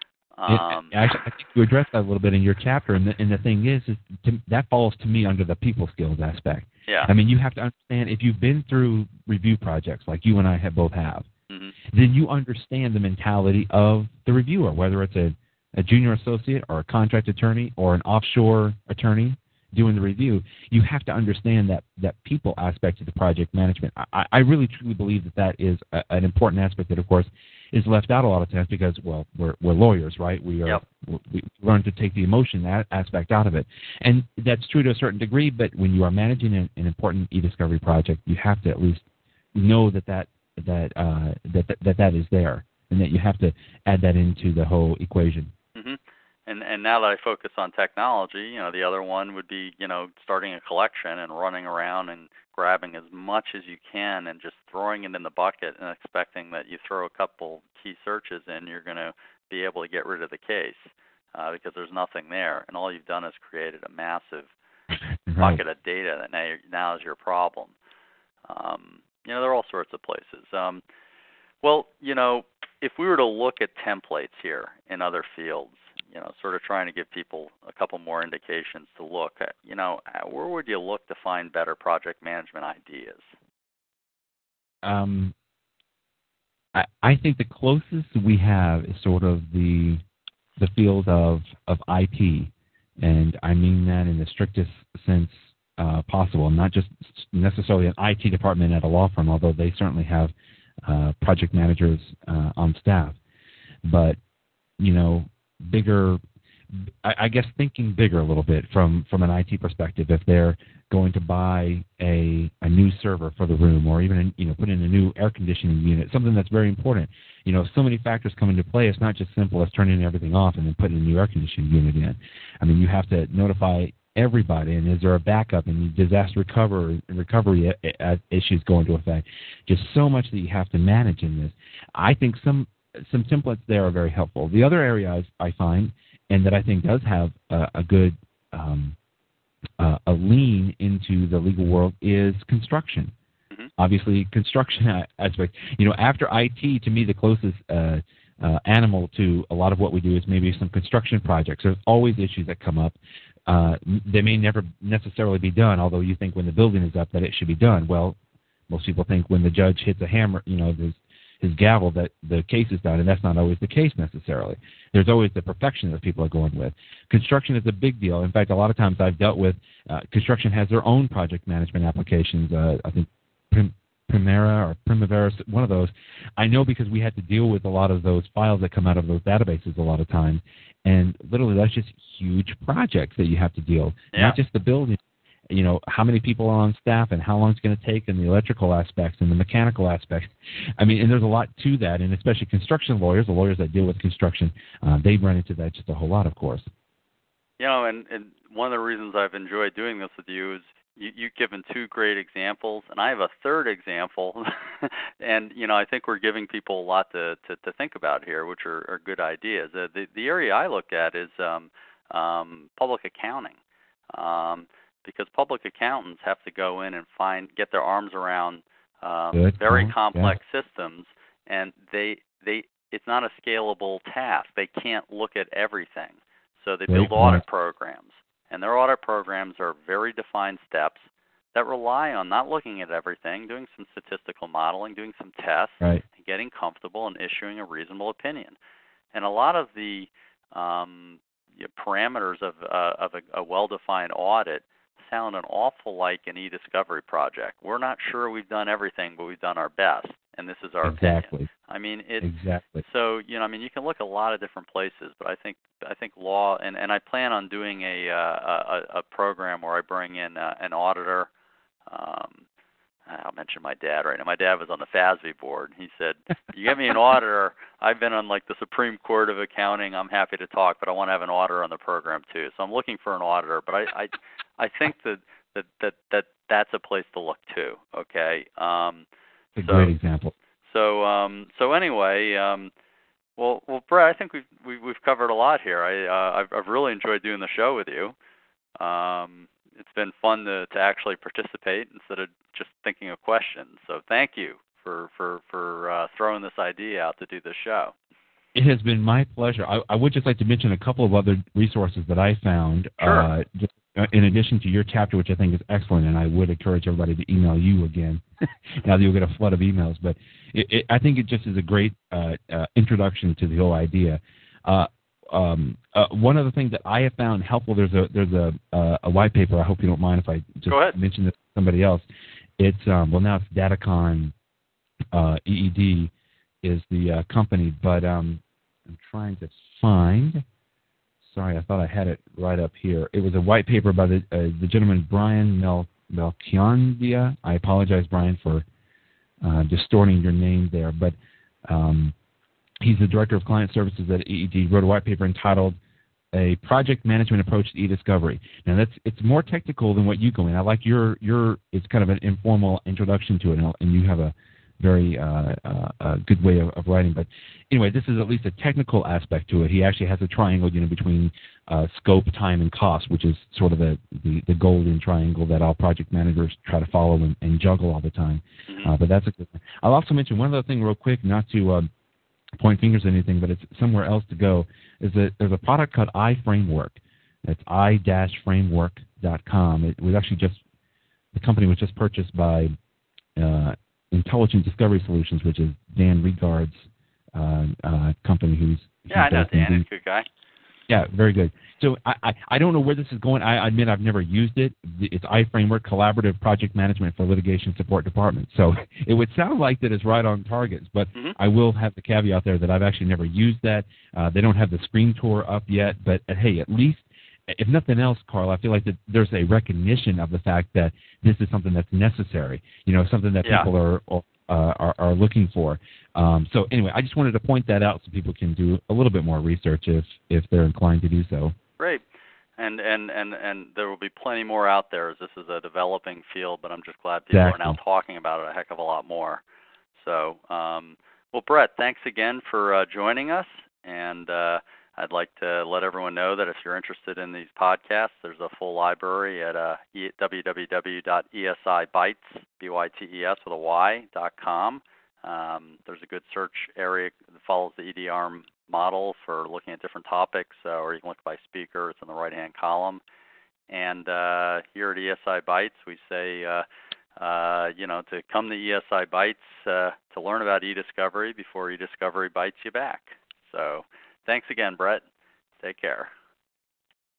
[SPEAKER 2] Um,
[SPEAKER 3] it, actually, I think you addressed that a little bit in your chapter, and the, and the thing is, is to, that falls to me under the people skills aspect.
[SPEAKER 2] yeah.
[SPEAKER 3] I mean, you have to understand, if you've been through review projects like you and I have both have,
[SPEAKER 2] mm-hmm.
[SPEAKER 3] then you understand the mentality of the reviewer, whether it's a, a junior associate or a contract attorney or an offshore attorney doing the review. You have to understand that, that people aspect of the project management. I, I really truly believe that that is a, an important aspect that, of course, is left out a lot of times because, well, we're, we're lawyers, right? We are
[SPEAKER 2] Yep.
[SPEAKER 3] we learn to take the emotion aspect out of it. And that's true to a certain degree, but when you are managing an, an important e-discovery project, you have to at least know that that, that, uh, that, that, that, that is there, and that you have to add that into the whole equation.
[SPEAKER 2] Mm-hmm. And and now that I focus on technology, you know, the other one would be, you know, starting a collection and running around and grabbing as much as you can and just throwing it in the bucket and expecting that you throw a couple key searches in, you're going to be able to get rid of the case uh, because there's nothing there. And all you've done is created a massive
[SPEAKER 3] Right.
[SPEAKER 2] bucket of data that now, now is your problem. Um, you know, there are all sorts of places. Um, well, you know, if we were to look at templates here in other fields, you know, sort of trying to give people a couple more indications to look at, you know, where would you look to find better project management ideas?
[SPEAKER 3] Um, I, I think the closest we have is sort of the the field of, of I T, and I mean that in the strictest sense uh, possible, not just necessarily an I T department at a law firm, although they certainly have uh, project managers uh, on staff. But, you know, bigger, I, I guess thinking bigger a little bit from, from an I T perspective, if they're going to buy a, a new server for the room, or even, you know, put in a new air conditioning unit, something that's very important. You know, so many factors come into play. It's not just simple as turning everything off and then putting a new air conditioning unit in. I mean, you have to notify everybody, and is there a backup, and disaster recovery, recovery issues go into effect. Just so much that you have to manage in this. I think some some templates there are very helpful. The other area I, I find, and that I think does have a, a good um, uh, a lean into the legal world, is construction. Mm-hmm. Obviously, construction aspect. You know, after I T, to me, the closest uh, uh, animal to a lot of what we do is maybe some construction projects. There's always issues that come up. Uh, they may never necessarily be done, although you think when the building is up that it should be done. Well, most people think when the judge hits a hammer, you know, his, his gavel, that the case is done, and that's not always the case necessarily. There's always the perfection that people are going with. Construction is a big deal. In fact, a lot of times I've dealt with, uh, construction has their own project management applications. Uh, I think Prim- Primera or Primavera, one of those. I know because we had to deal with a lot of those files that come out of those databases a lot of times. And literally, that's just huge projects that you have to deal with.
[SPEAKER 2] Yeah.
[SPEAKER 3] Not just the building, you know, how many people are on staff and how long it's going to take, and the electrical aspects and the mechanical aspects. I mean, and there's a lot to that, and especially construction lawyers, the lawyers that deal with construction, uh, they run into that just a whole lot, of course.
[SPEAKER 2] You know, and, and one of the reasons I've enjoyed doing this with you is you, you've given two great examples, and I have a third example. And, you know, I think we're giving people a lot to, to, to think about here, which are, are good ideas. Uh, the, the area I look at is um, um, public accounting, um, because public accountants have to go in and find, get their arms around um, very complex yeah. systems, and they they it's not a scalable task. They can't look at everything. So they build
[SPEAKER 3] Great
[SPEAKER 2] audit
[SPEAKER 3] point.
[SPEAKER 2] programs, and their audit programs are very defined steps. that rely on not looking at everything, doing some statistical modeling, doing some tests,
[SPEAKER 3] Right.
[SPEAKER 2] and getting comfortable and issuing a reasonable opinion. And a lot of the um, you know, parameters of, uh, of a, a well-defined audit sound an awful like an e-discovery project. We're not sure we've done everything, but we've done our best, and this is our
[SPEAKER 3] Exactly.
[SPEAKER 2] opinion. I mean, it.
[SPEAKER 3] Exactly.
[SPEAKER 2] So you know, I mean, you can look at a lot of different places, but I think I think law, and, and I plan on doing a uh, a, a program where I bring in uh, an auditor. Um, I'll mention my dad right now. My dad was on the F A S B board. He said, "You get me an auditor. I've been on like the Supreme Court of Accounting. I'm happy to talk, but I want to have an auditor on the program too." So I'm looking for an auditor, but I I, I think that, that that that that's a place to look too. Okay. Um,
[SPEAKER 3] It's a
[SPEAKER 2] so,
[SPEAKER 3] great example.
[SPEAKER 2] So um, so anyway, um, well well Brett, I think we've we, we've covered a lot here. I uh, I've, I've really enjoyed doing the show with you. Um, it's been fun to, to actually participate instead of just thinking of questions. So thank you for for for uh, throwing this idea out to do this show.
[SPEAKER 3] It has been my pleasure. I, I would just like to mention a couple of other resources that I found.
[SPEAKER 2] Sure.
[SPEAKER 3] Uh, just, uh, in addition to your chapter, which I think is excellent, and I would encourage everybody to email you again. Now that you'll get a flood of emails, but it, it, I think it just is a great uh, uh, introduction to the whole idea. Uh, um, uh, one of the things that I have found helpful, there's a there's a uh, a white paper. I hope you don't mind if I just
[SPEAKER 2] Go ahead.
[SPEAKER 3] mention this to somebody else. It's um, well now it's Datacon uh, E E D is the uh, company, but um, I'm trying to find. Sorry, I thought I had it right up here. It was a white paper by the uh, the gentleman Brian Mel Melchiondia. I apologize, Brian, for uh, distorting your name there, but um, he's the director of client services at E E D. Wrote a white paper entitled "A Project Management Approach to E-Discovery." Now, that's it's more technical than what you go in. I like your your. It's kind of an informal introduction to it, and you have a very uh, uh, uh, good way of, of writing. But anyway, this is at least a technical aspect to it. He actually has a triangle, you know, between uh, scope, time, and cost, which is sort of the, the, the golden triangle that all project managers try to follow and, and juggle all the time.
[SPEAKER 2] Mm-hmm.
[SPEAKER 3] Uh, but that's a good thing. I'll also mention one other thing real quick, not to um, point fingers or anything, but it's somewhere else to go, is that there's a product called iFramework. It's i dash framework dot com. It was actually just, the company was just purchased by uh, Intelligent Discovery Solutions, which is Dan Regard's uh, uh, company. Who's
[SPEAKER 2] Yeah, I know Dan. He's a good guy.
[SPEAKER 3] Yeah, very good. So I, I, I don't know where this is going. I admit I've never used it. It's iFramework, Collaborative Project Management for Litigation Support Department. So it would sound like that it's right on target, but
[SPEAKER 2] mm-hmm.
[SPEAKER 3] I will have the caveat there that I've actually never used that. Uh, they don't have the screen tour up yet, but uh, hey, at least, if nothing else, Carl, I feel like that there's a recognition of the fact that this is something that's necessary, you know, something that
[SPEAKER 2] yeah.
[SPEAKER 3] people are, uh, are are looking for. Um, so anyway, I just wanted to point that out so people can do a little bit more research if, if they're inclined to do so.
[SPEAKER 2] Great. And, and, and, and there will be plenty more out there as this is a developing field, but I'm just glad people
[SPEAKER 3] Exactly.
[SPEAKER 2] are now talking about it a heck of a lot more. So, um, well, Brett, thanks again for uh, joining us, and uh, I'd like to let everyone know that if you're interested in these podcasts, there's a full library at uh, w w w dot e s i bytes, B Y T E S with a Y, dot com. Um, there's a good search area that follows the E D R M model for looking at different topics, uh, or you can look by speaker. It's in the right-hand column. And uh, here at E S I Bytes, we say, uh, uh, you know, to come to E S I Bytes uh, to learn about e-discovery before e-discovery bites you back. So thanks again, Brett. Take care.